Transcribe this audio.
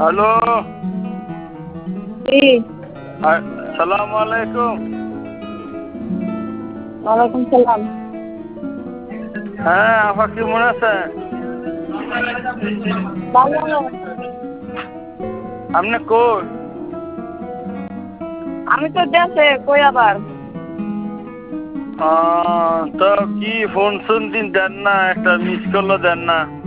Hello, জি, আসসালামু আলাইকুম। ওয়ালাইকুম সালাম। হ্যাঁ, আপা কেমন আছে? ভালো। আপনি কই? আমি তো দেশে, কই আবার? তো কি ফোন শুন দিন দেন না, একটা মিস কলও দেন না।